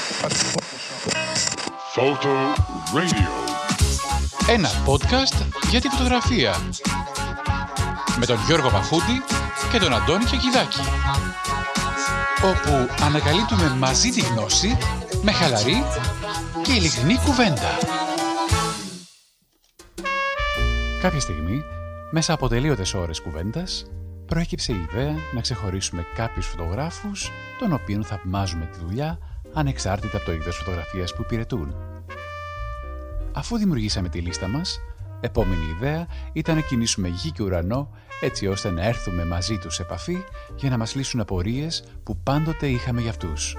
Photo Radio. Ένα podcast για τη φωτογραφία. Με τον Γιώργο Παχούντη και τον Αντώνη Κεκιδάκη. Όπου ανακαλύπτουμε μαζί τη γνώση με χαλαρή και ειλικρινή κουβέντα. Κάποια στιγμή, μέσα από τελείωτες ώρες κουβέντας, προέκυψε η ιδέα να ξεχωρίσουμε κάποιους φωτογράφους, των οποίων θαυμάζουμε τη δουλειά ανεξάρτητα από το είδος φωτογραφίας που υπηρετούν. Αφού δημιουργήσαμε τη λίστα μας, επόμενη ιδέα ήταν να κινήσουμε γη και ουρανό έτσι ώστε να έρθουμε μαζί τους σε επαφή για να μας λύσουν απορίες που πάντοτε είχαμε για αυτούς.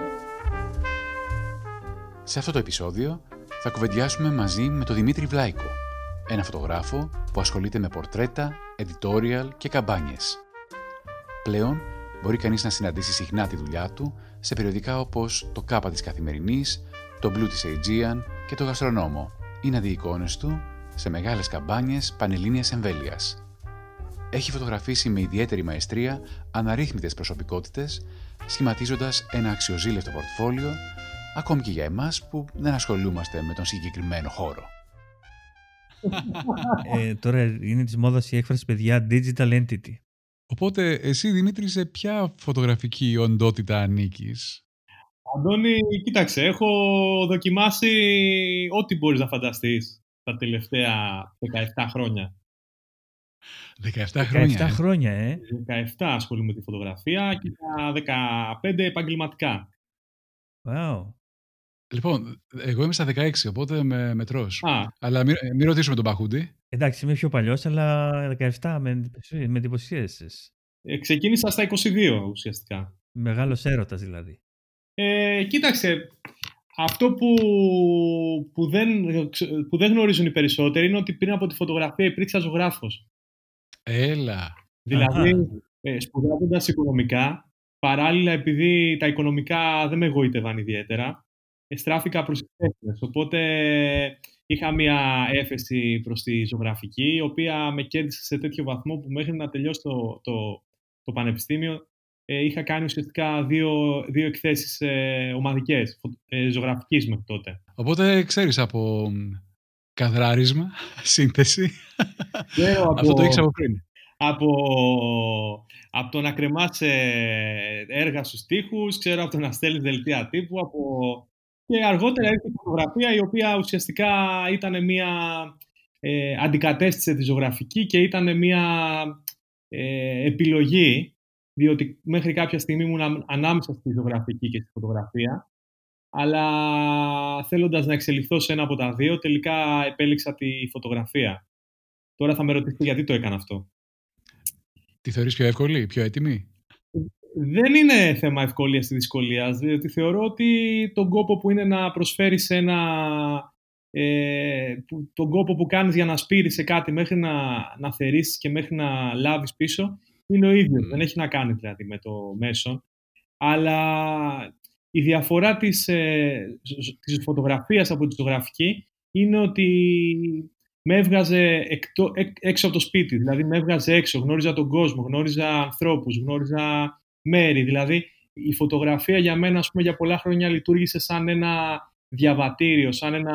Σε αυτό το επεισόδιο θα κουβεντιάσουμε μαζί με τον Δημήτρη Βλάικο, ένα φωτογράφο που ασχολείται με πορτρέτα, editorial και καμπάνιες. Πλέον μπορεί κανείς να συναντήσει συχνά τη δουλειά του σε περιοδικά όπως το Κάπα της Καθημερινής, το Blue της Aegean και το Γαστρονόμο ή να δει εικόνες του σε μεγάλες καμπάνιες πανελλήνιας εμβέλειας. Έχει φωτογραφίσει με ιδιαίτερη μαεστρία αναρρύθμιτες προσωπικότητες, σχηματίζοντας ένα αξιοζήλευτο πορτφόλιο, ακόμη και για εμάς που δεν ασχολούμαστε με τον συγκεκριμένο χώρο. Τώρα είναι της μόδας η έκφραση, παιδιά, digital entity. Οπότε εσύ, Δημήτρη, σε ποια φωτογραφική οντότητα ανήκεις? Αντώνη, κοίταξε, έχω δοκιμάσει ό,τι μπορείς να φανταστείς τα τελευταία 17 χρόνια. 17 χρόνια. 17 χρόνια, 17 ασχολούμαι με τη φωτογραφία και τα 15 επαγγελματικά. Wow. Λοιπόν, εγώ είμαι στα 16, οπότε με μετρός. Α. Αλλά μην ρωτήσουμε τον Παχούντη. Εντάξει, είμαι πιο παλιός, αλλά 17 με εντυπωσίασες. Ξεκίνησα στα 22 ουσιαστικά. Μεγάλος έρωτας δηλαδή. Κοίταξε, αυτό που δεν γνωρίζουν οι περισσότεροι είναι ότι πριν από τη φωτογραφία υπήρξα ζωγράφος. Έλα. Δηλαδή, σπουδάζοντας οικονομικά, παράλληλα επειδή τα οικονομικά δεν με εγωίτευαν ιδιαίτερα, στράφηκα προς τις τέχνες. Οπότε είχα μια έφεση προς τη ζωγραφική, η οποία με κέρδισε σε τέτοιο βαθμό που μέχρι να τελειώσει το πανεπιστήμιο είχα κάνει ουσιαστικά δύο εκθέσεις ομαδικές, ζωγραφικής μέχρι τότε. Οπότε ξέρεις από καθράρισμα, σύνθεση. Αυτό το ήξερα από πριν. Από το να κρεμάς έργα στους τοίχους, ξέρω από το να στέλνεις δελτία τύπου, και αργότερα ήρθε η φωτογραφία, η οποία ουσιαστικά ήταν μια αντικατέστησε τη ζωγραφική και ήταν μια επιλογή, διότι μέχρι κάποια στιγμή ήμουν ανάμεσα στη ζωγραφική και στη φωτογραφία, αλλά θέλοντας να εξελιχθώ σε ένα από τα δύο, τελικά επέλεξα τη φωτογραφία. Τώρα θα με ρωτήσετε γιατί το έκανα αυτό. Τη θεωρείς πιο εύκολη, πιο έτοιμη? Δεν είναι θέμα ευκολίας ή δυσκολίας, διότι θεωρώ ότι τον κόπο που είναι να προσφέρεις τον κόπο που κάνεις για να σπείρεις σε κάτι μέχρι να θερήσεις και μέχρι να λάβεις πίσω είναι ο ίδιος. Δεν έχει να κάνει δηλαδή με το μέσο. Αλλά η διαφορά της φωτογραφίας από τη ζωγραφική είναι ότι με έβγαζε έξω από το σπίτι. Δηλαδή με έβγαζε έξω, γνώριζα τον κόσμο, γνώριζα ανθρώπους, γνώριζα μέρη. Δηλαδή η φωτογραφία για μένα, ας πούμε, για πολλά χρόνια λειτουργήσε σαν ένα διαβατήριο, σαν ένα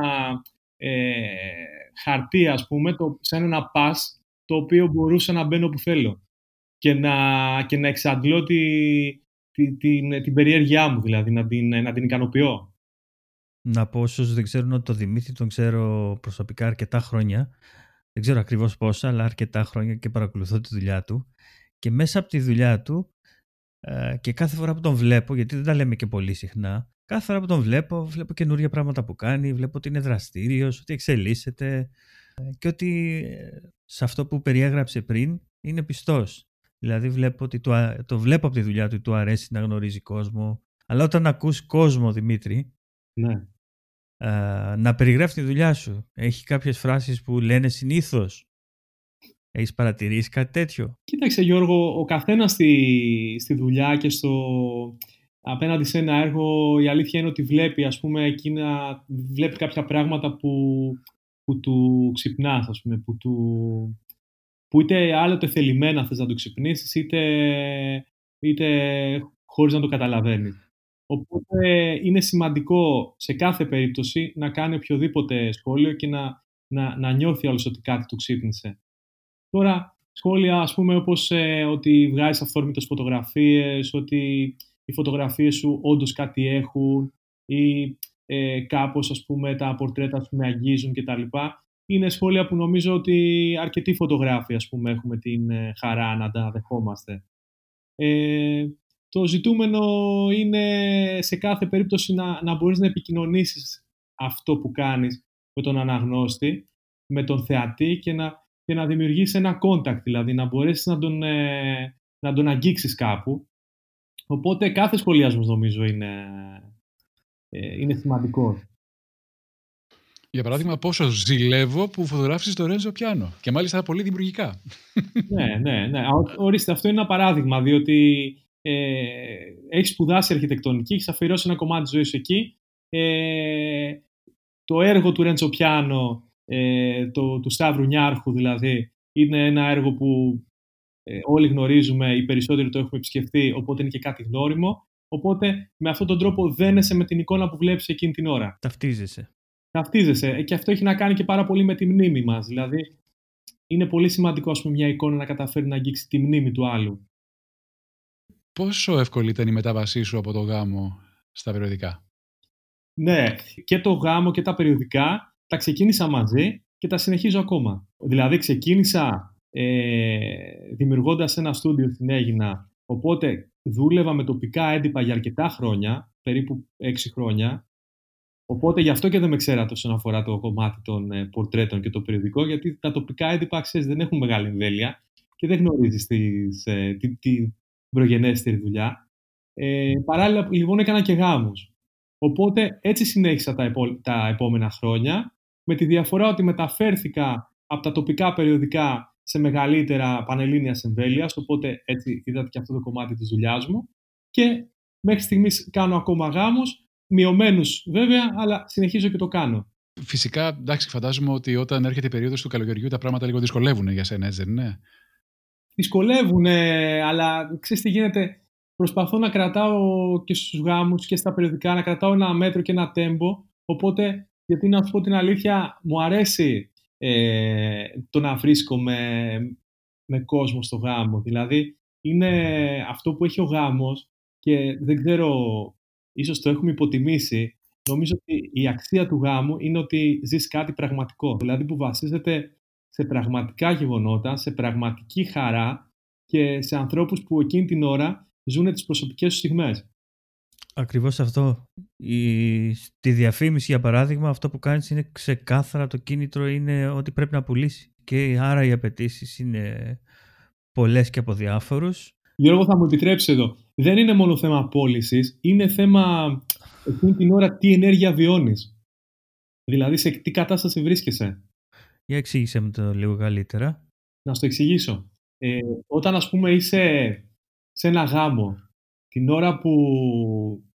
χαρτί, ας πούμε, σαν ένα πας, το οποίο μπορούσα να μπαίνω όπου θέλω και να εξαντλώ την περιέργειά μου, δηλαδή να την ικανοποιώ. Να πω όσους δεν ξέρουν ότι τον Δημήτρη τον ξέρω προσωπικά αρκετά χρόνια. Δεν ξέρω ακριβώς πόσα, αλλά αρκετά χρόνια και παρακολουθώ τη δουλειά του. Και μέσα από τη δουλειά του και κάθε φορά που τον βλέπω, γιατί δεν τα λέμε και πολύ συχνά, κάθε φορά που τον βλέπω καινούργια πράγματα που κάνει, βλέπω ότι είναι δραστήριος, ότι εξελίσσεται και ότι σε αυτό που περιέγραψε πριν είναι πιστός. Δηλαδή βλέπω ότι το βλέπω από τη δουλειά του αρέσει να γνωρίζει κόσμο. Αλλά όταν ακούς κόσμο, Δημήτρη, ναι, να περιγράφει τη δουλειά σου, έχει κάποιες φράσεις που λένε συνήθως. Έχεις παρατηρήσει κάτι τέτοιο? Κοίταξε, Γιώργο, ο καθένας στη δουλειά και απέναντι σε ένα έργο, η αλήθεια είναι ότι βλέπει, ας πούμε, βλέπει κάποια πράγματα που του ξυπνάς, ας πούμε, που είτε άλλοτε θελημένα θες να το ξυπνήσεις, είτε χωρίς να το καταλαβαίνεις. Οπότε είναι σημαντικό σε κάθε περίπτωση να κάνει οποιοδήποτε σχόλιο και να νιώθει όλος ότι κάτι του ξύπνησε. Τώρα, σχόλια ας πούμε όπως ότι βγάζεις αυθόρμητες φωτογραφίες, ότι οι φωτογραφίες σου όντως κάτι έχουν ή κάπως ας πούμε τα πορτρέτα σου με αγγίζουν κτλ. Είναι σχόλια που νομίζω ότι αρκετοί φωτογράφοι ας πούμε έχουμε την χαρά να τα δεχόμαστε. Το ζητούμενο είναι σε κάθε περίπτωση να μπορείς να επικοινωνήσεις αυτό που κάνεις με τον αναγνώστη, με τον θεατή και να δημιουργήσεις ένα contact, δηλαδή να μπορέσεις να τον αγγίξεις κάπου. Οπότε κάθε σχολιασμός νομίζω είναι σημαντικό. Για παράδειγμα, πόσο ζηλεύω που φωτογράφησες το Ρέντζο Πιάνο και μάλιστα πολύ δημιουργικά. Ναι. Ορίστε, αυτό είναι ένα παράδειγμα, διότι έχεις σπουδάσει αρχιτεκτονική, έχεις αφιερώσει ένα κομμάτι της ζωής σου εκεί. Το έργο του Ρέντζο Πιάνο, του Σταύρου Νιάρχου δηλαδή, είναι ένα έργο που όλοι γνωρίζουμε, οι περισσότεροι το έχουμε επισκεφτεί, οπότε είναι και κάτι γνώριμο. Οπότε με αυτόν τον τρόπο δένεσαι με την εικόνα που βλέπεις εκείνη την ώρα. Ταυτίζεσαι. Και αυτό έχει να κάνει και πάρα πολύ με τη μνήμη μας. Δηλαδή, είναι πολύ σημαντικό ας πούμε, μια εικόνα να καταφέρει να αγγίξει τη μνήμη του άλλου. Πόσο εύκολη ήταν η μετάβασή σου από το γάμο στα περιοδικά? Ναι, και το γάμο και τα περιοδικά τα ξεκίνησα μαζί και τα συνεχίζω ακόμα. Δηλαδή, ξεκίνησα δημιουργώντας ένα στούντιο στην Αίγινα, οπότε δούλευα με τοπικά έντυπα για αρκετά χρόνια, περίπου 6 χρόνια. Οπότε γι' αυτό και δεν με ξέρατε όσον αφορά το κομμάτι των πορτρέτων και το περιοδικό, γιατί τα τοπικά έντυπα, ξέρεις, δεν έχουν μεγάλη εμβέλεια και δεν γνωρίζεις την προγενέστερη δουλειά. Παράλληλα, λοιπόν, έκανα και γάμους. Οπότε έτσι συνέχισα τα επόμενα χρόνια, με τη διαφορά ότι μεταφέρθηκα από τα τοπικά περιοδικά σε μεγαλύτερα πανελλήνιας εμβέλειας, οπότε έτσι είδατε και αυτό το κομμάτι της δουλειάς μου. Και μέχρι στιγμής κάνω ακόμα γάμους, μειωμένους βέβαια, αλλά συνεχίζω και το κάνω. Φυσικά, εντάξει, φαντάζομαι ότι όταν έρχεται η περίοδος του καλοκαιριού τα πράγματα λίγο δυσκολεύουν για σένα, έτσι δεν είναι? Δυσκολεύουν, αλλά ξέρεις τι γίνεται. Προσπαθώ να κρατάω και στους γάμους και στα περιοδικά, να κρατάω ένα μέτρο και ένα τέμπο. Οπότε, γιατί να σου πω την αλήθεια, μου αρέσει το να βρίσκομαι με κόσμο στο γάμο. Δηλαδή, είναι αυτό που έχει ο γάμος και δεν ξέρω, ίσως το έχουμε υποτιμήσει. Νομίζω ότι η αξία του γάμου είναι ότι ζεις κάτι πραγματικό. Δηλαδή που βασίζεται σε πραγματικά γεγονότα, σε πραγματική χαρά και σε ανθρώπους που εκείνη την ώρα ζουν τις προσωπικές τους στιγμές. Ακριβώς αυτό. Στη διαφήμιση, για παράδειγμα, αυτό που κάνεις είναι ξεκάθαρα, το κίνητρο είναι ότι πρέπει να πουλήσει. Και άρα οι απαιτήσεις είναι πολλές και από διάφορους. Γιώργο, θα μου επιτρέψεις εδώ. Δεν είναι μόνο θέμα πώλησης, είναι θέμα εκείνη την ώρα τι ενέργεια βιώνεις. Δηλαδή σε τι κατάσταση βρίσκεσαι. Για εξήγησέ μου το λίγο καλύτερα. Να σου το εξηγήσω. Όταν ας πούμε είσαι σε ένα γάμο, την ώρα που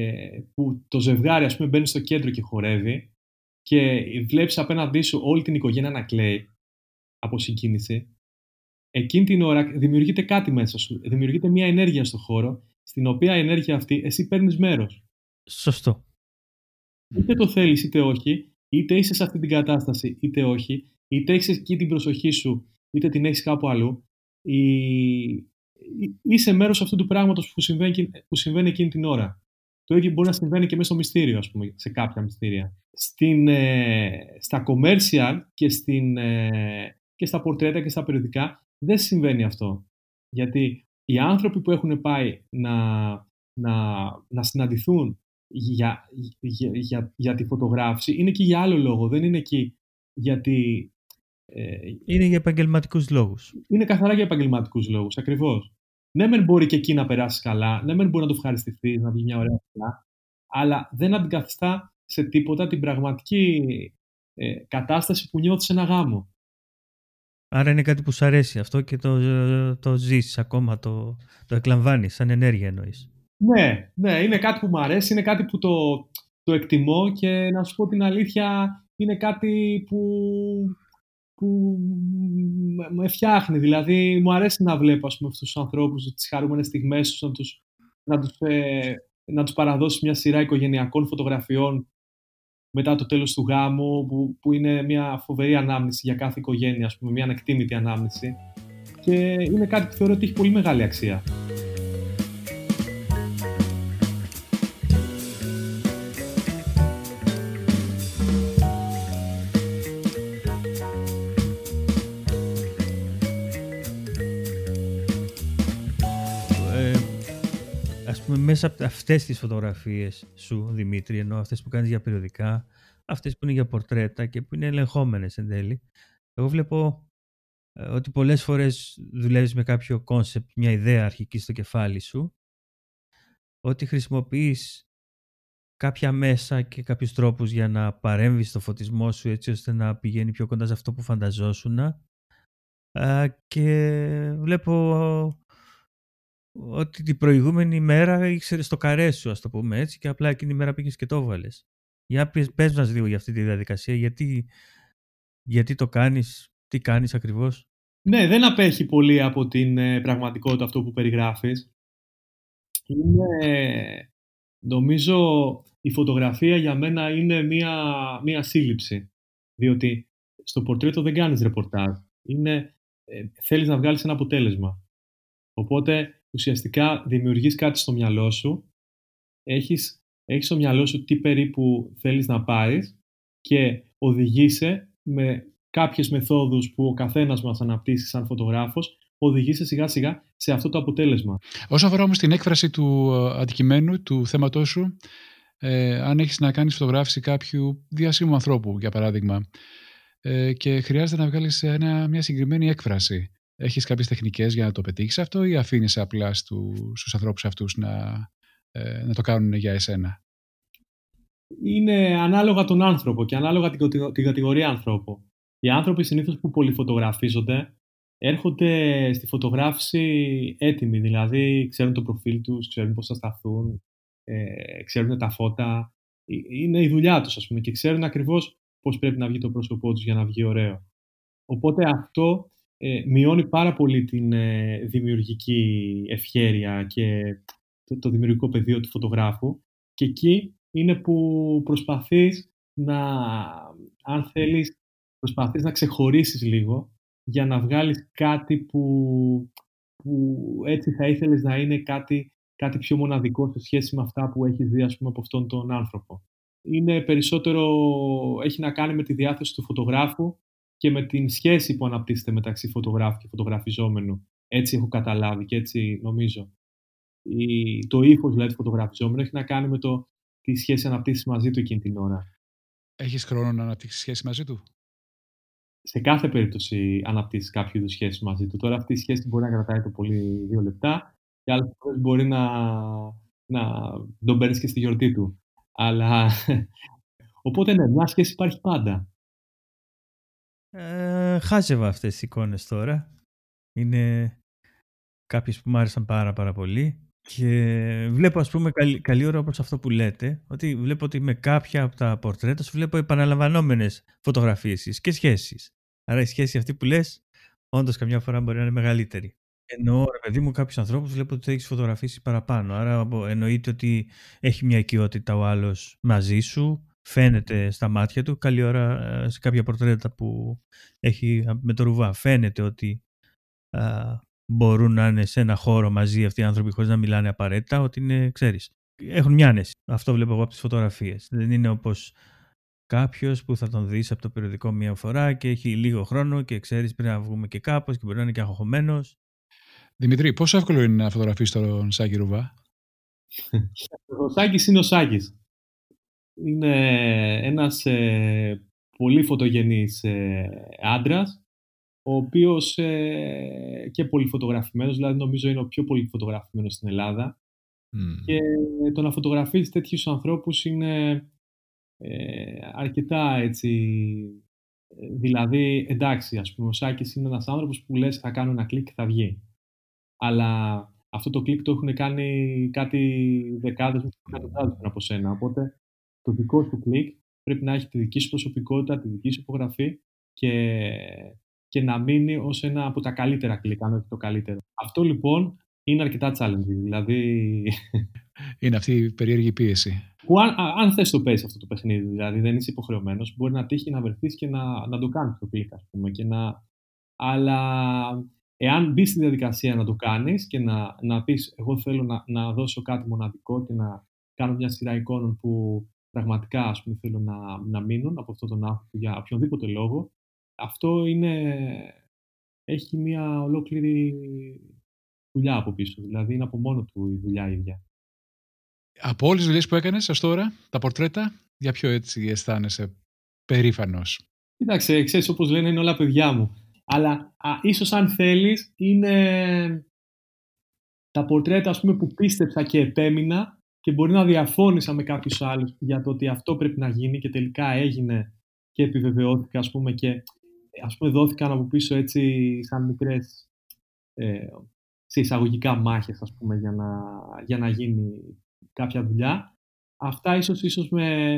το ζευγάρι ας πούμε μπαίνει στο κέντρο και χορεύει και βλέπεις απέναντί σου όλη την οικογένεια να κλαίει από συγκίνηση, εκείνη την ώρα δημιουργείται κάτι μέσα σου. Δημιουργείται μια ενέργεια στο χώρο, στην οποία η ενέργεια αυτή εσύ παίρνεις μέρος. Σωστό. Είτε το θέλεις είτε όχι, είτε είσαι σε αυτή την κατάσταση είτε όχι, είτε έχεις εκεί την προσοχή σου, είτε την έχεις κάπου αλλού, είσαι μέρος αυτού του πράγματος που συμβαίνει εκείνη την ώρα. Το ίδιο μπορεί να συμβαίνει και μέσα στο μυστήριο, ας πούμε, σε κάποια μυστήρια. Στα commercial και στα πορτρέτα και στα περιοδικά δεν συμβαίνει αυτό. Γιατί οι άνθρωποι που έχουν πάει να συναντηθούν για τη φωτογράφηση είναι εκεί για άλλο λόγο. Δεν είναι εκεί γιατί... είναι για επαγγελματικούς λόγους. Είναι καθαρά για επαγγελματικούς λόγους, ακριβώς. Ναι, μεν μπορεί και εκεί να περάσει καλά, ναι, μεν μπορεί να το ευχαριστηθείς, να βγει μια ωραία δουλειά, αλλά δεν αντικαθιστά σε τίποτα την πραγματική κατάσταση που νιώθεις σε ένα γάμο. Άρα είναι κάτι που σου αρέσει αυτό και το ζεις ακόμα, το εκλαμβάνεις σαν ενέργεια εννοείς. Ναι, είναι κάτι που μου αρέσει, είναι κάτι που το εκτιμώ και να σου πω την αλήθεια είναι κάτι που με φτιάχνει. Δηλαδή μου αρέσει να βλέπω ας πούμε, αυτούς τους ανθρώπους, τις χαρούμενες στιγμές τους, να τους να τους παραδώσεις μια σειρά οικογενειακών φωτογραφιών μετά το τέλος του γάμου, που είναι μια φοβερή ανάμνηση για κάθε οικογένεια, ας πούμε, μια ανεκτήμητη ανάμνηση. Και είναι κάτι που θεωρώ ότι έχει πολύ μεγάλη αξία. Ας πούμε, μέσα από αυτές τις φωτογραφίες σου, Δημήτρη, ενώ αυτές που κάνεις για περιοδικά, αυτές που είναι για πορτρέτα και που είναι ελεγχόμενες εν τέλει, εγώ βλέπω ότι πολλές φορές δουλεύεις με κάποιο κόνσεπτ, μια ιδέα αρχική στο κεφάλι σου, ότι χρησιμοποιείς κάποια μέσα και κάποιους τρόπους για να παρέμβεις στο φωτισμό σου έτσι ώστε να πηγαίνει πιο κοντά σε αυτό που φανταζόσουνα, και βλέπω ότι την προηγούμενη μέρα ήξερες το καρέ σου, ας το πούμε έτσι, και απλά εκείνη η μέρα πήγες και το έβαλες. Για πες μας λίγο για αυτή τη διαδικασία, γιατί το κάνεις, τι κάνεις ακριβώς. Ναι, δεν απέχει πολύ από την πραγματικότητα αυτό που περιγράφεις. Νομίζω η φωτογραφία για μένα είναι μία σύλληψη. Διότι στο πορτρέτο δεν κάνεις ρεπορτάζ. Θέλεις να βγάλεις ένα αποτέλεσμα. Οπότε ουσιαστικά δημιουργείς κάτι στο μυαλό σου, έχεις στο μυαλό σου τι περίπου θέλεις να πάρεις και οδηγείσαι με κάποιες μεθόδους που ο καθένας μας αναπτύσσει σαν φωτογράφος, οδηγείσαι σιγά σιγά σε αυτό το αποτέλεσμα. Όσο αφορά όμως την έκφραση του αντικειμένου, του θέματός σου, αν έχεις να κάνεις φωτογράφηση κάποιου διάσημου ανθρώπου, για παράδειγμα, και χρειάζεται να βγάλεις μια συγκεκριμένη έκφραση, έχεις κάποιες τεχνικές για να το πετύχεις αυτό ή αφήνεις απλά στους ανθρώπους αυτούς να το κάνουν για εσένα? Είναι ανάλογα τον άνθρωπο και ανάλογα την κατηγορία ανθρώπου. Οι άνθρωποι συνήθως που πολυφωτογραφίζονται έρχονται στη φωτογράφηση έτοιμοι, δηλαδή ξέρουν το προφίλ τους, ξέρουν πώς θα σταθούν, ξέρουν τα φώτα. Είναι η δουλειά τους, ας πούμε, και ξέρουν ακριβώς πώς πρέπει να βγει το πρόσωπό τους για να βγει ωραίο. Οπότε αυτό μειώνει πάρα πολύ την δημιουργική ευχέρεια και το δημιουργικό πεδίο του φωτογράφου, και εκεί είναι που προσπαθείς να ξεχωρίσεις λίγο για να βγάλεις κάτι που έτσι θα ήθελες να είναι κάτι πιο μοναδικό σε σχέση με αυτά που έχεις δει, ας πούμε, από αυτόν τον άνθρωπο. Είναι περισσότερο, έχει να κάνει με τη διάθεση του φωτογράφου και με την σχέση που αναπτύσσεται μεταξύ φωτογράφου και φωτογραφιζόμενου. Έτσι έχω καταλάβει και έτσι νομίζω. Το ύφος δηλαδή του φωτογραφιζόμενου έχει να κάνει με τι σχέση αναπτύσσεις μαζί του εκείνη την ώρα. Έχεις χρόνο να αναπτύξεις σχέση μαζί του? Σε κάθε περίπτωση αναπτύσσεις κάποιο είδους σχέση μαζί του. Τώρα αυτή η σχέση μπορεί να κρατάει το πολύ 2 λεπτά και άλλες φορές μπορεί να τον παίρνεις και στη γιορτή του. Αλλά οπότε ναι, μια σχέση υπάρχει πάντα. Χάζευα αυτές τις εικόνες τώρα. Είναι κάποιες που μου άρεσαν πάρα πολύ. Και βλέπω, ας πούμε, καλή ώρα όπως αυτό που λέτε, ότι βλέπω ότι με κάποια από τα πορτρέτα σου βλέπω επαναλαμβανόμενες φωτογραφίες και σχέσεις. Άρα η σχέση αυτή που λες, όντως καμιά φορά μπορεί να είναι μεγαλύτερη. Εννοώ, ρε παιδί μου, κάποιους ανθρώπους βλέπω ότι έχεις φωτογραφίσει παραπάνω. Άρα εννοείται ότι έχει μια οικειότητα ο άλλος μαζί σου, φαίνεται στα μάτια του. Καλή ώρα σε κάποια πορτρέτα που έχει με το ρουβά, φαίνεται ότι μπορούν να είναι σε ένα χώρο μαζί αυτοί οι άνθρωποι χωρίς να μιλάνε απαραίτητα, ότι είναι, ξέρεις, έχουν μια άνεση. Αυτό βλέπω εγώ από τις φωτογραφίες. Δεν είναι όπως κάποιος που θα τον δεις από το περιοδικό μία φορά και έχει λίγο χρόνο και ξέρεις πρέπει να βγούμε και κάπως και μπορεί να είναι και αγχωμένος. Δημητρή, πόσο εύκολο είναι να φωτογραφίσεις τον Σάκη Ρουβά? Ο Σάκης είναι ο Σάκης. Είναι ένας πολύ φωτογενής άντρας, ο οποίος και πολυφωτογραφημένος, δηλαδή νομίζω είναι ο πιο πολυφωτογραφημένος στην Ελλάδα. Και το να φωτογραφίσεις τέτοιους ανθρώπους είναι αρκετά έτσι, δηλαδή εντάξει, ας πούμε, ο Σάκης είναι ένας άνθρωπος που λες θα κάνω ένα κλικ και θα βγει. Αλλά αυτό το κλικ το έχουν κάνει κάτι δεκάδες με εκατοντάδες πριν από σένα. Οπότε το δικό σου κλικ πρέπει να έχει τη δική σου προσωπικότητα, τη δική σου υπογραφή και να μείνει ως ένα από τα καλύτερα κλικ, αν όχι το καλύτερο. Αυτό λοιπόν είναι αρκετά challenging. Δηλαδή, Είναι αυτή η περίεργη πίεση. που αν θες το παίζεις αυτό το παιχνίδι, δηλαδή δεν είσαι υποχρεωμένος, μπορεί να τύχει να βρεθείς και να το κάνεις το κλικ, ας πούμε. Αλλά εάν μπεις στη διαδικασία να το κάνεις και να πεις εγώ θέλω να δώσω κάτι μοναδικό και να κάνω μια σειρά εικόνων που πραγματικά, ας πούμε, θέλω να μείνουν από αυτόν τον άνθρωπο για οποιονδήποτε λόγο, αυτό έχει μια ολόκληρη δουλειά από πίσω. Δηλαδή είναι από μόνο του η δουλειά ίδια. Από όλες τις δουλειές που έκανες ως τώρα, τα πορτρέτα, για ποιο έτσι αισθάνεσαι περήφανος? Κοίταξε, ξέρεις, όπως λένε, είναι όλα παιδιά μου. Αλλά ίσως αν θέλεις, είναι τα πορτρέτα, ας πούμε, που πίστεψα και επέμεινα και μπορεί να διαφώνησα με κάποιους άλλους για το ότι αυτό πρέπει να γίνει και τελικά έγινε και επιβεβαιώθηκα, ας πούμε, και ας πούμε δόθηκαν από πίσω έτσι σαν μικρές σε εισαγωγικά μάχες, ας πούμε, για να γίνει κάποια δουλειά. Αυτά ίσως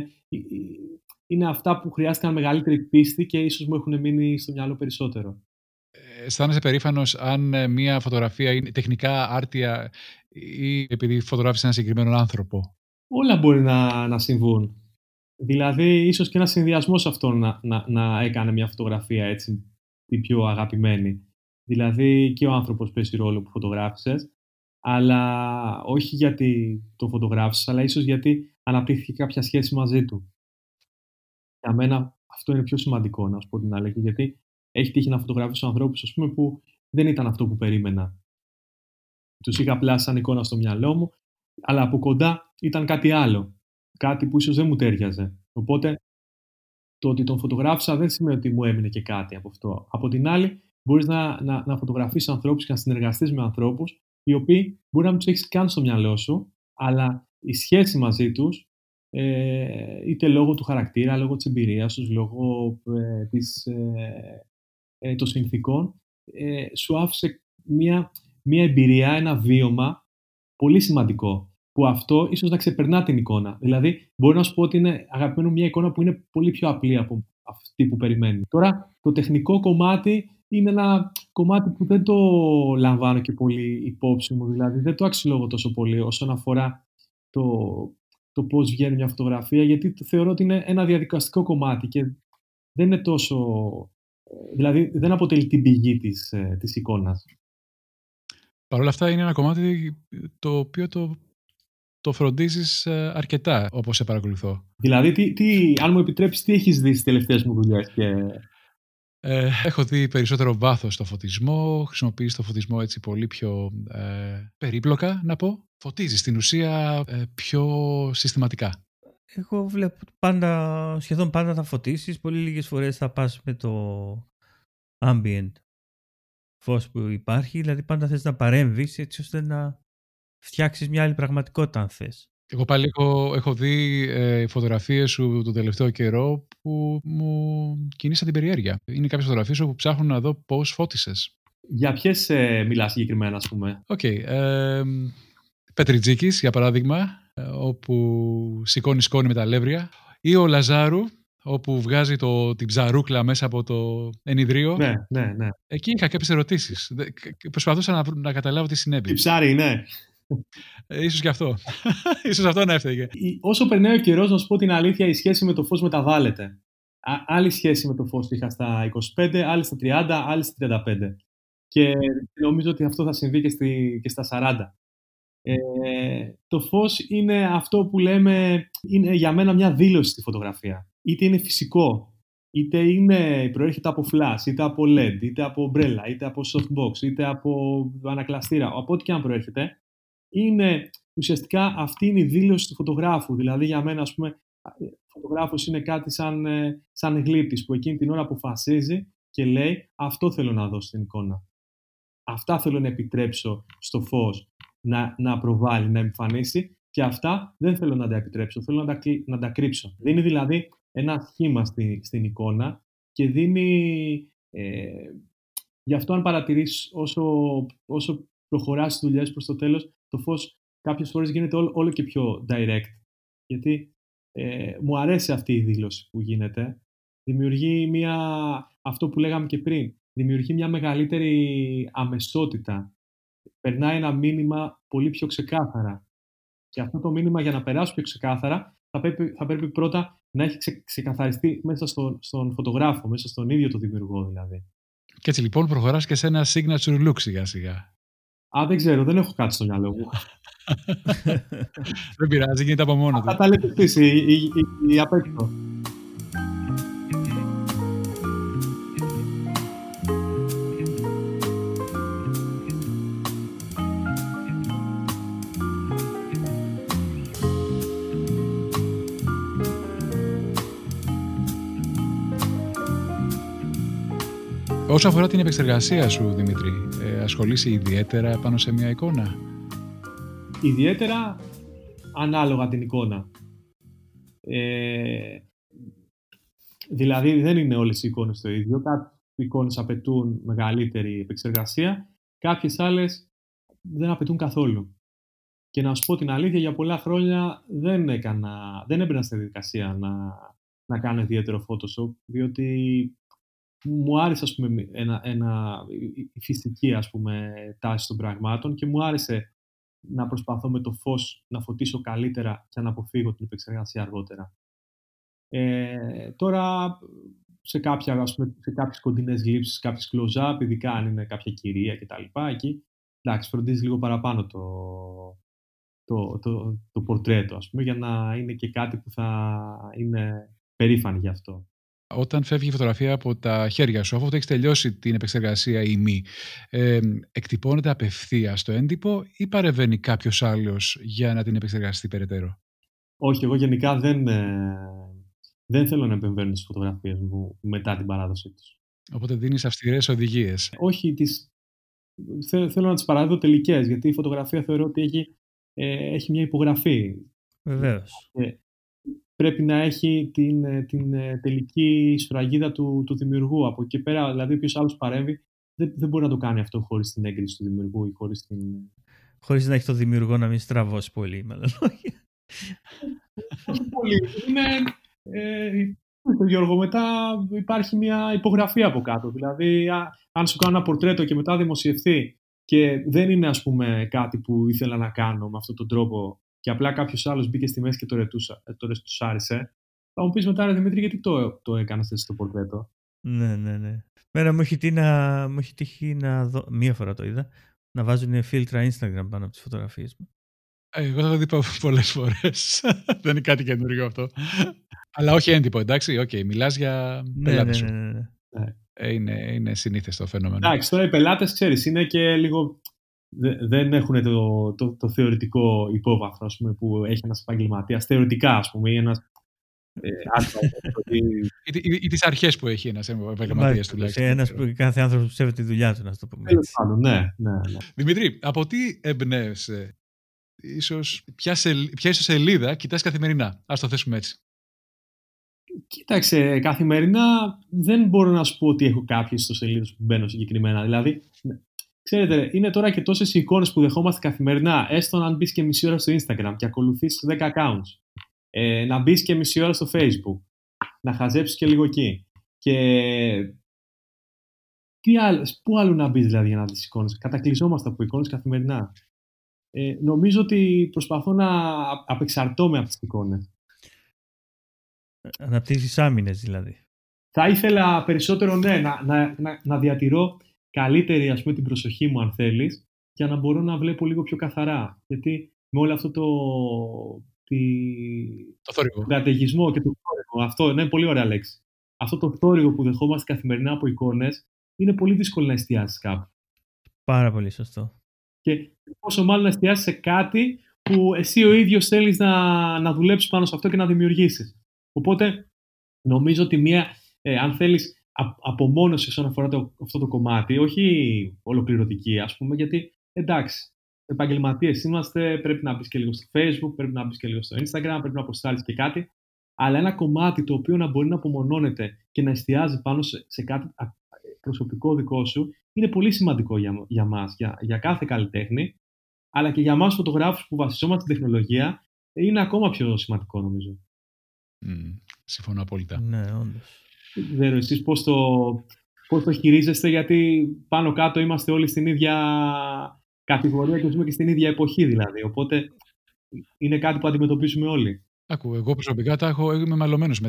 είναι αυτά που χρειάστηκαν μεγαλύτερη πίστη και ίσως μου έχουν μείνει στο μυαλό περισσότερο. Αισθάνεσαι περήφανος αν μια φωτογραφία είναι τεχνικά άρτια ή επειδή φωτογράφησε έναν συγκεκριμένο άνθρωπο? Όλα μπορεί να συμβούν. Δηλαδή, ίσως και ένα συνδυασμός αυτών να έκανε μια φωτογραφία έτσι την πιο αγαπημένη. Δηλαδή, και ο άνθρωπος παίζει ρόλο που φωτογράφησες, αλλά όχι γιατί το φωτογράφησες, αλλά ίσως γιατί αναπτύχθηκε κάποια σχέση μαζί του. Για μένα αυτό είναι πιο σημαντικό, να σου πω την αλήθεια, γιατί έχει τύχει να φωτογραφίσω ανθρώπους, ας πούμε, που δεν ήταν αυτό που περίμενα. Τους είχα απλά σαν εικόνα στο μυαλό μου, αλλά από κοντά ήταν κάτι άλλο. Κάτι που ίσως δεν μου τέριαζε. Οπότε, το ότι τον φωτογράφησα δεν σημαίνει ότι μου έμεινε και κάτι από αυτό. Από την άλλη, μπορείς να φωτογραφίσεις ανθρώπους και να συνεργαστείς με ανθρώπους, οι οποίοι μπορεί να μην τους έχεις καν στο μυαλό σου, αλλά η σχέση μαζί τους, είτε λόγω του χαρακτήρα, λόγω της εμπειρίας τους, λόγω των συνθήκων, σου άφησε μια εμπειρία, ένα βίωμα πολύ σημαντικό, που αυτό ίσως να ξεπερνά την εικόνα. Δηλαδή, μπορώ να σου πω ότι είναι αγαπημένο μια εικόνα που είναι πολύ πιο απλή από αυτή που περιμένει. Τώρα, το τεχνικό κομμάτι είναι ένα κομμάτι που δεν το λαμβάνω και πολύ υπόψη μου, δηλαδή δεν το αξιολογώ τόσο πολύ όσον αφορά το πώς βγαίνει μια φωτογραφία, γιατί θεωρώ ότι είναι ένα διαδικαστικό κομμάτι και δεν είναι τόσο... Δηλαδή, δεν αποτελεί την πηγή της εικόνας. Παρ' όλα αυτά είναι ένα κομμάτι το οποίο το φροντίζεις αρκετά, όπως σε παρακολουθώ. Δηλαδή, αν μου επιτρέψεις, τι έχεις δει στις τελευταίες μου δουλειές? Έχω δει περισσότερο βάθος στο φωτισμό, χρησιμοποιείς το φωτισμό έτσι πολύ πιο περίπλοκα, να πω. Φωτίζεις στην ουσία πιο συστηματικά. Εγώ βλέπω σχεδόν πάντα θα φωτίσεις, πολύ λίγες φορές θα πας με το ambient φως που υπάρχει, δηλαδή πάντα θες να παρέμβεις έτσι ώστε να φτιάξεις μια άλλη πραγματικότητα αν θες. Εγώ πάλι έχω δει φωτογραφίες σου τον τελευταίο καιρό που μου κινήσαν την περιέργεια. Είναι κάποιες φωτογραφίες που ψάχνω να δω πώς φώτισες. Για ποιες μιλάς συγκεκριμένα, ας πούμε? Πετριτζίκης, για παράδειγμα, όπου σηκώνει σκόνη με τα αλεύρια, ή ο Λαζάρου, όπου βγάζει την ψαρούκλα μέσα από το ενιδρίο. Ναι. Εκεί είχα κάποιες ερωτήσεις. Προσπαθούσα να καταλάβω τι συνέβη. Τι ψάρι, ναι. Ίσως και αυτό. Ίσως αυτό να έφταιγε. Όσο περνάει ο καιρός, να σου πω την αλήθεια, η σχέση με το φως μεταβάλλεται. Άλλη σχέση με το φως είχα στα 25, άλλη στα 30, άλλη στα 35. Και νομίζω ότι αυτό θα συμβεί και στα 40. Το φως είναι αυτό που λέμε, είναι για μένα μια δήλωση στη φωτογραφία. Είτε είναι φυσικό, είτε προέρχεται από flash, είτε από LED, είτε από ομπρέλα, είτε από softbox, είτε από ανακλαστήρα, από ό,τι και αν προέρχεται. Ουσιαστικά αυτή είναι η δήλωση του φωτογράφου. Δηλαδή για μένα, ας πούμε, ο φωτογράφος είναι κάτι σαν γλύπτης που εκείνη την ώρα αποφασίζει και λέει αυτό θέλω να δώσω στην εικόνα. Αυτά θέλω να επιτρέψω στο φως να προβάλλει, να εμφανίσει και αυτά δεν θέλω να τα επιτρέψω, θέλω να τα κρύψω. Δίνει δηλαδή ένα σχήμα στην εικόνα και δίνει... γι' αυτό αν παρατηρήσεις όσο προχωράς στις δουλειές προς το τέλος, το φως κάποιες φορές γίνεται όλο και πιο direct. Γιατί μου αρέσει αυτή η δήλωση που γίνεται. Δημιουργεί αυτό που λέγαμε και πριν, δημιουργεί μια μεγαλύτερη αμεσότητα. περνάει ένα μήνυμα πολύ πιο ξεκάθαρα. Και αυτό το μήνυμα, για να περάσει πιο ξεκάθαρα, θα πρέπει πρώτα να έχει ξεκαθαριστεί μέσα στον φωτογράφο, μέσα στον ίδιο το δημιουργό δηλαδή. Και έτσι λοιπόν προχωράς και σε ένα signature look σιγά-σιγά. Δεν ξέρω, δεν έχω κάτι στο μυαλό μου. Δεν πειράζει, γίνεται από μόνο του. Αυτά τα λέτε εσείς, η απ' έξω. Όσο αφορά την επεξεργασία σου, Δημήτρη, ασχολείσαι ιδιαίτερα πάνω σε μια εικόνα? Ιδιαίτερα ανάλογα την εικόνα. Δηλαδή δεν είναι όλες οι εικόνες το ίδιο. Κάποιες εικόνες απαιτούν μεγαλύτερη επεξεργασία, κάποιες άλλες δεν απαιτούν καθόλου. Και να σου πω την αλήθεια, για πολλά χρόνια δεν έμπαινα στη διαδικασία να κάνω ιδιαίτερο Photoshop, διότι μου άρεσε, ας πούμε, η φυσική, ας πούμε, τάση των πραγμάτων και μου άρεσε να προσπαθώ με το φως να φωτίσω καλύτερα και να αποφύγω την επεξεργασία αργότερα. Τώρα, σε κάποιες κοντινές γλύψεις, κάποιες close-up, ειδικά αν είναι κάποια κυρία κτλ. Εκεί, εντάξει, φροντίζει λίγο παραπάνω το πορτρέτο, ας πούμε, για να είναι και κάτι που θα είναι περήφανη γι' αυτό. Όταν φεύγει η φωτογραφία από τα χέρια σου, αφού έχεις τελειώσει την επεξεργασία ή μη, εκτυπώνεται απευθείας στο έντυπο ή παρεμβαίνει κάποιος άλλος για να την επεξεργαστεί περαιτέρω? Όχι, εγώ γενικά δεν θέλω να επεμβαίνω στις φωτογραφίες μου μετά την παράδοσή τους. Οπότε δίνεις αυστηρές οδηγίες. Όχι, θέλω να τις παραδίδω τελικές, γιατί η φωτογραφία θεωρώ ότι έχει μια υπογραφή. Βεβαίως. Πρέπει να έχει την τελική σφραγίδα του δημιουργού. Από εκεί πέρα, δηλαδή, όποιος άλλος παρέμβει, δεν μπορεί να το κάνει αυτό χωρίς την έγκριση του δημιουργού ή χωρίς να έχει το δημιουργό να μην στραβώσει πολύ, με άλλα λόγια. Όχι πολύ. Γιώργο, μετά υπάρχει μια υπογραφή από κάτω. Δηλαδή, αν σου κάνω ένα πορτρέτο και μετά δημοσιευθεί και δεν είναι, ας πούμε, κάτι που ήθελα να κάνω με αυτόν τον τρόπο και απλά κάποιος άλλος μπήκε στη μέση και το άρεσε, θα μου πεις μετά, ρε Δημήτρη, γιατί το έκανες έτσι το πορτρέτο? Ναι. Μένα μου έχει τύχει να δω, μία φορά το είδα, να βάζουν φίλτρα Instagram πάνω από τις φωτογραφίες μου. Εγώ θα το δει πολλές φορές. Δεν είναι κάτι καινούριο αυτό. Αλλά όχι έντυπο, εντάξει, μιλάς για πελάτες σου. Ναι. Είναι συνήθες το φαινόμενο. Εντάξει, τώρα οι πελάτες, ξέρεις, είναι και λίγο... Δεν έχουν το θεωρητικό υπόβαθρο, ας πούμε, που έχει ένας επαγγελματίας. Θεωρητικά, ας πούμε, ή ένας... ή τις αρχές που έχει ένας επαγγελματίας τουλάχιστον. Κάθε άνθρωπος ψεύει τη δουλειά του, να το πούμε έτσι. Ναι. Δημήτρη, από τι εμπνέεσαι? Ποια σελίδα κοιτάς καθημερινά? Ας το θέσουμε έτσι. Κοίταξε, καθημερινά δεν μπορώ να σου πω ότι έχω κάποιες ιστοσελίδες που μπαίνω συγκεκριμένα. Δηλαδή, ξέρετε, είναι τώρα και τόσες εικόνες που δεχόμαστε καθημερινά. Έστω να μπεις και μισή ώρα στο Instagram και ακολουθείς 10 accounts. Να μπεις και μισή ώρα στο Facebook. Να χαζέψεις και λίγο εκεί. Και πού άλλο να μπεις δηλαδή για να δεις εικόνες? Κατακλυζόμαστε από εικόνες καθημερινά. Νομίζω ότι προσπαθώ να απεξαρτώμαι από τις εικόνες. Αναπτύσσεις άμυνες δηλαδή. Θα ήθελα περισσότερο, ναι, να διατηρώ καλύτερη, ας πούμε, την προσοχή μου, αν θέλεις, για να μπορώ να βλέπω λίγο πιο καθαρά. Γιατί με όλο αυτό το στρατηγισμό και το θόρυβο, αυτό είναι πολύ ωραία λέξη. Αυτό το θόρυβο που δεχόμαστε καθημερινά από εικόνες, είναι πολύ δύσκολο να εστιάσεις κάπου. Πάρα πολύ σωστό. Και πόσο μάλλον να εστιάσεις σε κάτι που εσύ ο ίδιος θέλεις να δουλέψεις πάνω σε αυτό και να δημιουργήσεις. Οπότε, νομίζω ότι αν θέλεις, απομόνωση όσον αφορά αυτό το κομμάτι, όχι ολοκληρωτική, ας πούμε, γιατί εντάξει, επαγγελματίες είμαστε, πρέπει να μπεις και λίγο στο Facebook, πρέπει να μπεις και λίγο στο Instagram, πρέπει να αποστάλεις και κάτι, αλλά ένα κομμάτι το οποίο να μπορεί να απομονώνεται και να εστιάζει πάνω σε κάτι προσωπικό δικό σου, είναι πολύ σημαντικό για μας, για κάθε καλλιτέχνη, αλλά και για μας φωτογράφους που βασιζόμαστε στην τεχνολογία, είναι ακόμα πιο σημαντικό, νομίζω. Συμφωνώ απόλυτα. Ναι, όντως. Δεν ξέρω εσείς πώς το χειρίζεστε, γιατί πάνω κάτω είμαστε όλοι στην ίδια κατηγορία και ζούμε και στην ίδια εποχή δηλαδή. Οπότε είναι κάτι που αντιμετωπίζουμε όλοι. Άκου, εγώ προσωπικά είμαι μαλωμένος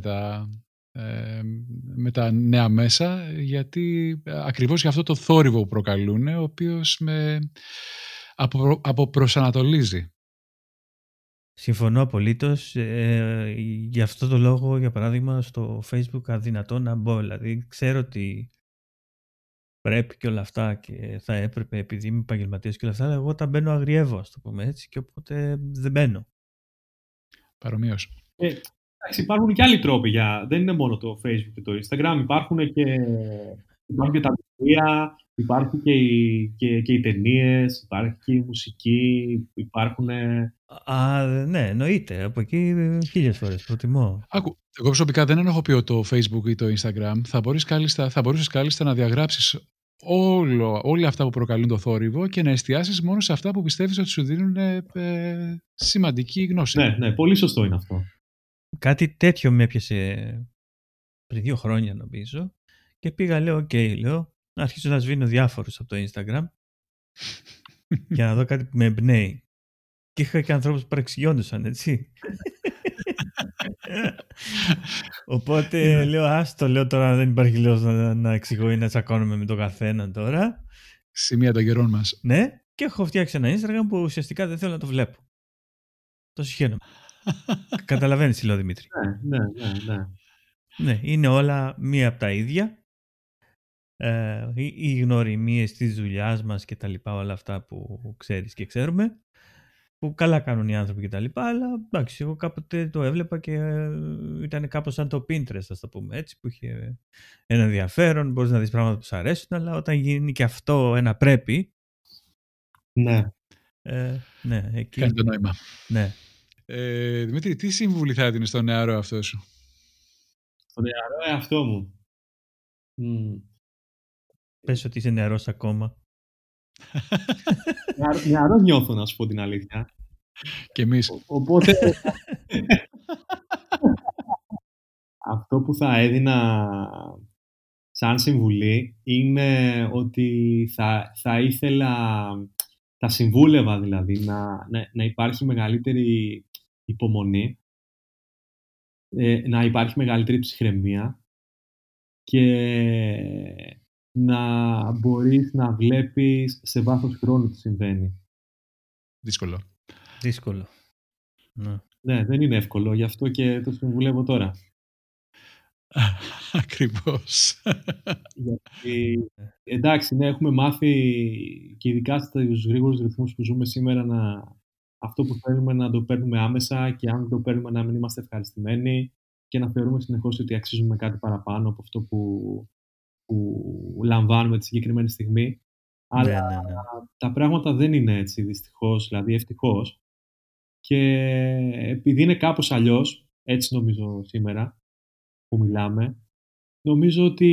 με τα νέα μέσα, γιατί ακριβώς για αυτό το θόρυβο που προκαλούν, ο οποίος με αποπροσανατολίζει. Συμφωνώ απολύτως. Γι' αυτό το λόγο, για παράδειγμα, στο Facebook αδυνατό να μπω. Δηλαδή, ξέρω ότι πρέπει και όλα αυτά και θα έπρεπε επειδή είμαι επαγγελματίας και όλα αυτά, αλλά εγώ τα μπαίνω αγριεύω, ας το πούμε έτσι, και οπότε δεν μπαίνω. Παρομοίως. Εντάξει, υπάρχουν και άλλοι τρόποι δεν είναι μόνο το Facebook και το Instagram. Υπάρχουν και τα βιβλία, υπάρχουν και οι ταινίες, υπάρχει και η μουσική, υπάρχουν... Ναι, εννοείται. Από εκεί 1000 φορές προτιμώ. Άκου, εγώ προσωπικά δεν ενοχοποιώ το Facebook ή το Instagram. Θα μπορούσες κάλλιστα να διαγράψεις όλα αυτά που προκαλούν το θόρυβο και να εστιάσεις μόνο σε αυτά που πιστεύεις ότι σου δίνουν σημαντική γνώση. Ναι, πολύ σωστό είναι αυτό. Κάτι τέτοιο με έπιασε πριν 2 χρόνια νομίζω και πήγα, λέω, λέω, να αρχίσω να σβήνω διάφορους από το Instagram για να δω κάτι που με εμπνέει. Και είχα και ανθρώπους που παρεξηγιόντουσαν, έτσι. Οπότε λέω, άστο, λέω τώρα δεν υπάρχει λόγος να εξηγώ ή να τσακώνομαι με τον καθένα τώρα. Σημεία των καιρών μας. Ναι, και έχω φτιάξει ένα Instagram που ουσιαστικά δεν θέλω να το βλέπω. Το συχαίνομαι. Καταλαβαίνεις τι λέω, Δημήτρη. Ναι. Ναι, είναι όλα μία από τα ίδια. Οι γνωριμίες της δουλειάς μας και τα λοιπά, όλα αυτά που ξέρεις και ξέρουμε, που καλά κάνουν οι άνθρωποι και τα λοιπά, αλλά εντάξει, εγώ κάποτε το έβλεπα και ήταν κάπως σαν το Pinterest, ας το πούμε έτσι, που είχε ένα ενδιαφέρον, μπορείς να δεις πράγματα που σου αρέσουν, αλλά όταν γίνει και αυτό ένα πρέπει, ναι, εκεί... Κάνει το νόημα. Ναι. Δημήτρη, τι σύμβουλη θα έδινες στον νεαρό αυτό σου? Στον νεαρό εαυτό μου. Πες ότι είσαι νεαρός ακόμα. Νεαρό νιώθω, να σου πω την αλήθεια. Και εμείς. Οπότε αυτό που θα έδινα σαν συμβουλή είναι ότι θα ήθελα, θα συμβούλευα δηλαδή να υπάρχει μεγαλύτερη υπομονή, να υπάρχει μεγαλύτερη ψυχραιμία και να μπορείς να βλέπεις σε βάθος χρόνου τι συμβαίνει. Δύσκολο. Ναι, δεν είναι εύκολο, γι' αυτό και το συμβουλεύω τώρα. Ακριβώς. Γιατί, εντάξει, ναι, έχουμε μάθει και ειδικά στους γρήγορους ρυθμούς που ζούμε σήμερα αυτό που θέλουμε να το παίρνουμε άμεσα και αν το παίρνουμε να μην είμαστε ευχαριστημένοι και να θεωρούμε συνεχώς ότι αξίζουμε κάτι παραπάνω από αυτό που λαμβάνουμε τη συγκεκριμένη στιγμή. Αλλά τα πράγματα δεν είναι έτσι, δυστυχώς, δηλαδή ευτυχώς. Και επειδή είναι κάπως αλλιώς, έτσι νομίζω σήμερα που μιλάμε, νομίζω ότι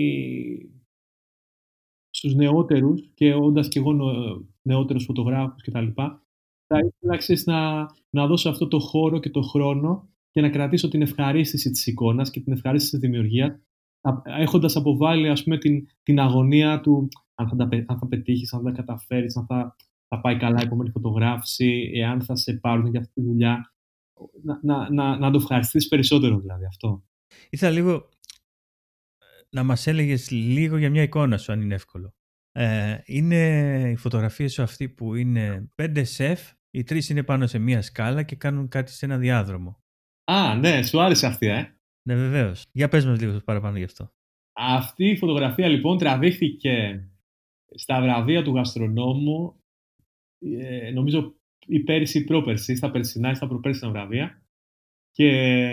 στους νεότερους και όντας και εγώ νεότερος φωτογράφος και τα λοιπά, θα ήθελα να δώσω αυτό το χώρο και το χρόνο και να κρατήσω την ευχαρίστηση της εικόνας και την ευχαρίστηση της δημιουργίας, έχοντας αποβάλει, ας πούμε, την αγωνία του αν θα πετύχεις, αν θα καταφέρεις, αν θα πάει καλά η επόμενη φωτογράφηση, εάν θα σε πάρουν για αυτή τη δουλειά. Να το ευχαριστήσεις περισσότερο, δηλαδή, αυτό. Ήθελα λίγο να μας έλεγες λίγο για μια εικόνα σου, αν είναι εύκολο. Είναι οι φωτογραφίες σου αυτοί που είναι 5 σεφ, οι 3 είναι πάνω σε μια σκάλα και κάνουν κάτι σε ένα διάδρομο. Ναι, σου άρεσε αυτή, Ναι, βεβαίως. Για πες μας λίγο παραπάνω γι' αυτό. Αυτή η φωτογραφία, λοιπόν, τραβήχθηκε στα βραβεία του γαστρονόμου, νομίζω η πέρυσι ή πρόπερσι, στα περσινά ή στα προπέρσινα βραβεία. Και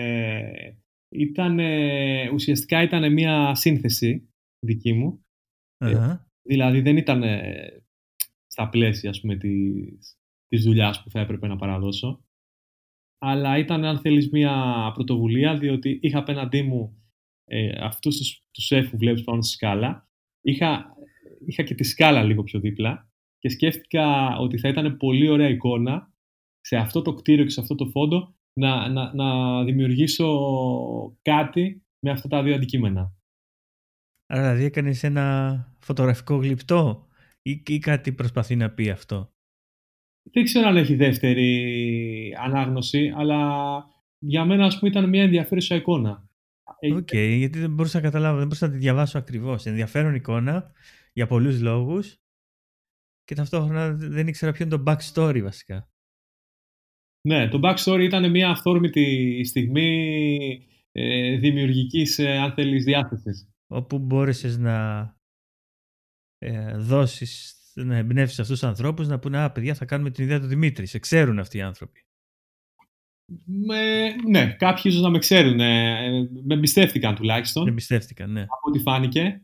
ουσιαστικά ήταν μια σύνθεση δική μου. Δηλαδή δεν ήταν στα πλαίσια, ας πούμε, της δουλειάς που θα έπρεπε να παραδώσω. Αλλά ήταν, αν θέλεις, μια πρωτοβουλία, διότι είχα απέναντί μου αυτούς τους σεφ που βλέπεις πάνω στη σκάλα. Είχα και τη σκάλα λίγο πιο δίπλα και σκέφτηκα ότι θα ήταν πολύ ωραία εικόνα σε αυτό το κτίριο και σε αυτό το φόντο να δημιουργήσω κάτι με αυτά τα δύο αντικείμενα. Άρα δηλαδή έκανες ένα φωτογραφικό γλυπτό ή κάτι προσπαθεί να πει αυτό? Δεν ξέρω αν έχει δεύτερη ανάγνωση, αλλά για μένα, ας πούμε, ήταν μια ενδιαφέρουσα εικόνα. Οκ, γιατί δεν μπορούσα να καταλάβω, δεν μπορούσα να τη διαβάσω ακριβώς. Ενδιαφέρον εικόνα για πολλούς λόγους και ταυτόχρονα δεν ήξερα ποιο είναι το backstory βασικά. Ναι, το backstory ήταν μια αυθόρμητη στιγμή δημιουργικής, αν θέλεις, διάθεσης. Όπου μπόρεσες να δώσεις, να εμπνεύσεις αυτούς τους ανθρώπους να πούνε παιδιά, θα κάνουμε την ιδέα του Δημήτρη. Σε ξέρουν αυτοί οι άνθρωποι. Ναι, κάποιοι ίσως να με ξέρουν. Με εμπιστεύτηκαν τουλάχιστον. Με εμπιστεύτηκαν, ναι. Από ό,τι φάνηκε.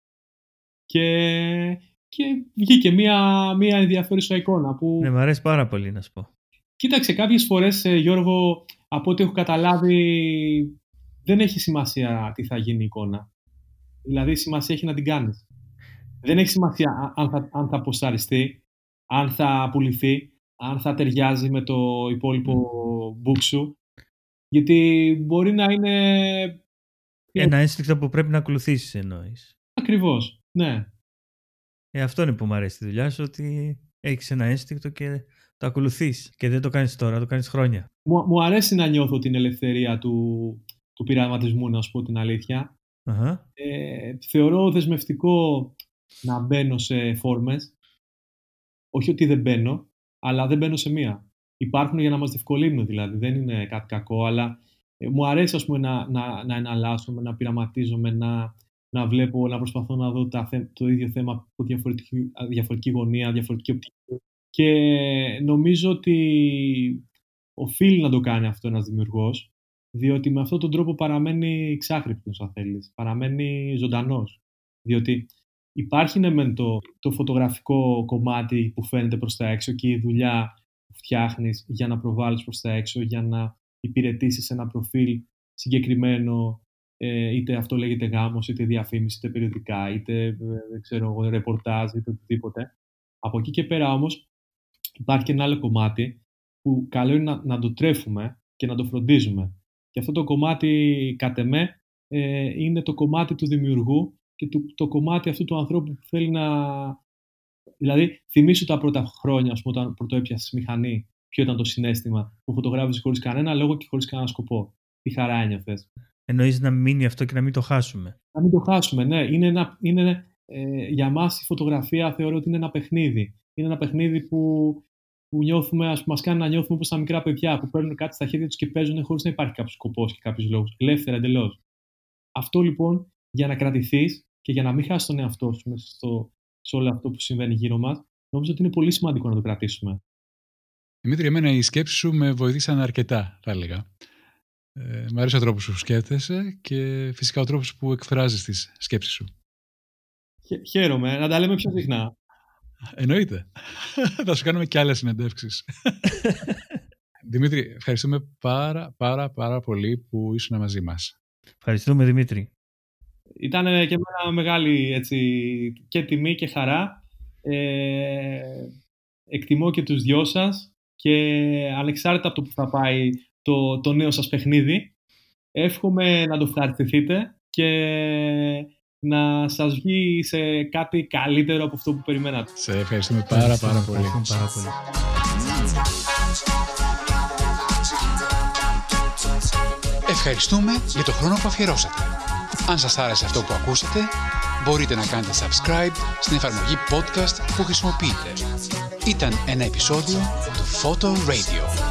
Και βγήκε μια ενδιαφέρουσα εικόνα. Που... Ναι, μου αρέσει πάρα πολύ να σου πω. Κοίταξε, κάποιες φορές, Γιώργο, από ό,τι έχω καταλάβει, δεν έχει σημασία τι θα γίνει η εικόνα. Δηλαδή, σημασία έχει να την κάνεις. Δεν έχει σημασία αν θα ποσταριστεί, αν θα πουληθεί, αν θα ταιριάζει με το υπόλοιπο book σου. Γιατί μπορεί να είναι... Ένα ένστικτο που πρέπει να ακολουθήσεις, εννοείς. Ακριβώς, ναι. Αυτό είναι που μου αρέσει στη δουλειά σου, ότι έχεις ένα ένστικτο και το ακολουθείς. Και δεν το κάνεις τώρα, το κάνεις χρόνια. Μου αρέσει να νιώθω την ελευθερία του πειραματισμού, να σου πω την αλήθεια. Uh-huh. Θεωρώ δεσμευτικό να μπαίνω σε φόρμες. Όχι ότι δεν μπαίνω, αλλά δεν μπαίνω σε μία. Υπάρχουν για να μας διευκολύνουν, δηλαδή. Δεν είναι κάτι κακό, αλλά μου αρέσει, ας πούμε, να εναλλάσσομαι, να πειραματίζομαι, να βλέπω, να προσπαθώ να δω το ίδιο θέμα από διαφορετική γωνία, διαφορετική οπτική. Και νομίζω ότι οφείλει να το κάνει αυτό ένας δημιουργός, διότι με αυτόν τον τρόπο παραμένει ξάκρυπτος, αν θέλεις. Παραμένει ζωντανός. Διότι υπάρχει μεν το φωτογραφικό κομμάτι που φαίνεται προς τα έξω και η δουλειά που φτιάχνεις για να προβάλλεις προς τα έξω, για να υπηρετήσεις ένα προφίλ συγκεκριμένο, είτε αυτό λέγεται γάμος, είτε διαφήμιση, είτε περιοδικά, είτε ρεπορτάζ, είτε οτιδήποτε. Από εκεί και πέρα όμως υπάρχει και ένα άλλο κομμάτι που καλό είναι να το τρέφουμε και να το φροντίζουμε. Και αυτό το κομμάτι, κατ' εμέ, είναι το κομμάτι του δημιουργού και το κομμάτι αυτού του ανθρώπου που θέλει να... Δηλαδή, θυμήσου τα πρώτα χρόνια, ας πούμε, όταν πρωτοέπιασες μηχανή, ποιο ήταν το συναίσθημα που φωτογράφησες χωρίς κανένα λόγο και χωρίς κανένα σκοπό. Τι χαρά ένιωθες. Εννοείς να μείνει αυτό και να μην το χάσουμε. Να μην το χάσουμε, ναι. Για μας η φωτογραφία θεωρώ ότι είναι ένα παιχνίδι. Είναι ένα παιχνίδι που νιώθουμε, μας κάνει να νιώθουμε όπως τα μικρά παιδιά που παίρνουν κάτι στα χέρια τους και παίζουν χωρίς να υπάρχει κάποιος σκοπός και κάποιος λόγος. Ελεύθερα εντελώς. Αυτό λοιπόν, για να κρατηθείς και για να μην χάσεις τον εαυτό σου μέσα σε όλο αυτό που συμβαίνει γύρω μας, νομίζω ότι είναι πολύ σημαντικό να το κρατήσουμε. Δημήτρη, εμένα οι σκέψεις σου με βοηθήσαν αρκετά, θα έλεγα. Μ' αρέσει ο τρόπος που σκέφτεσαι και φυσικά ο τρόπος που εκφράζεις τις σκέψεις σου. Χαίρομαι. Να τα λέμε πιο συχνά. Εννοείται. Θα σου κάνουμε και άλλες συνεντεύξεις. Δημήτρη, ευχαριστούμε πάρα πολύ που ήσουν μαζί μας. Ευχαριστούμε, Δημήτρη. Ήταν και εμένα μεγάλη και τιμή και χαρά. Εκτιμώ και τους δυο σας και ανεξάρτητα από το που θα πάει το νέο σας παιχνίδι, εύχομαι να το ευχαριστηθείτε και να σας βγει σε κάτι καλύτερο από αυτό που περιμένατε. Σε ευχαριστούμε πάρα πολύ. Ευχαριστούμε για το χρόνο που αφιερώσατε. Αν σας άρεσε αυτό που ακούσατε, μπορείτε να κάνετε subscribe στην εφαρμογή podcast που χρησιμοποιείτε. Ήταν ένα επεισόδιο του Photo Radio.